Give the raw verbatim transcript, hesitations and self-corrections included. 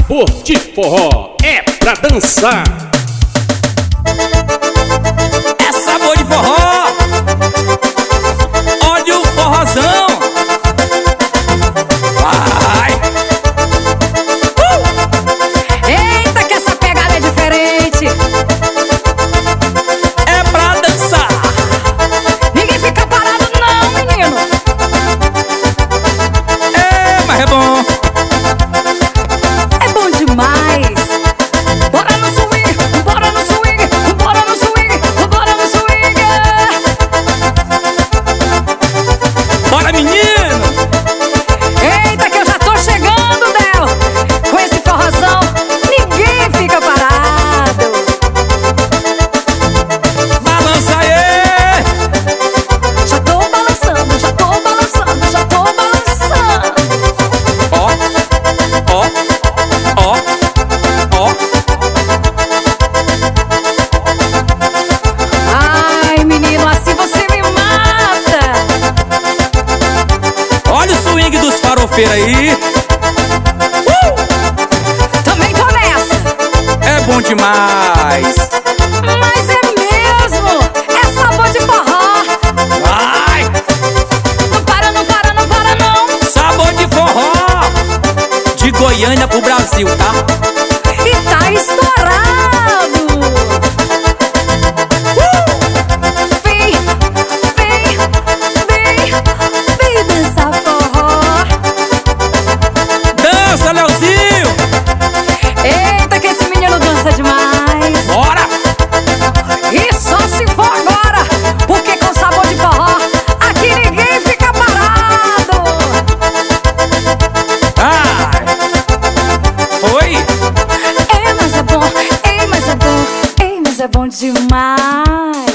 Sabor de forró é pra dançar. É sabor de forró. Olha o forrozão. Vai. Uh! Eita, que essa pegada é diferente. É pra dançar. Ninguém fica parado não, menino. É, mas é bom. É bom demais. Bora no swing, bora no swing, bora no swing, bora no swing. Bora, menino. Eita, que eu já tô chegando, Del. Com esse forrozão, ninguém fica parado. Balança aí. Já tô balançando, já tô balançando, já tô balançando. Ó, ó, ó, ó. Ai, menino, assim você me mata. Olha o swing dos farofeiros aí. Uh! Também tô nessa. É bom demais. Mas é mesmo, é sabor de forró. Vai. Não para, não para, não para não. Sabor de forró. De Goiânia pro Brasil, tá? E tá estourado. Uh! Vem, vem, vem, vem dançar forró. Dança, Leozinho. Eita, que esse menino dança demais. Bora. E só se for agora, porque com sabor de forró aqui ninguém fica parado. Ai. Foi. É, mas é bom, é, mas é bom, é, mas é bom demais.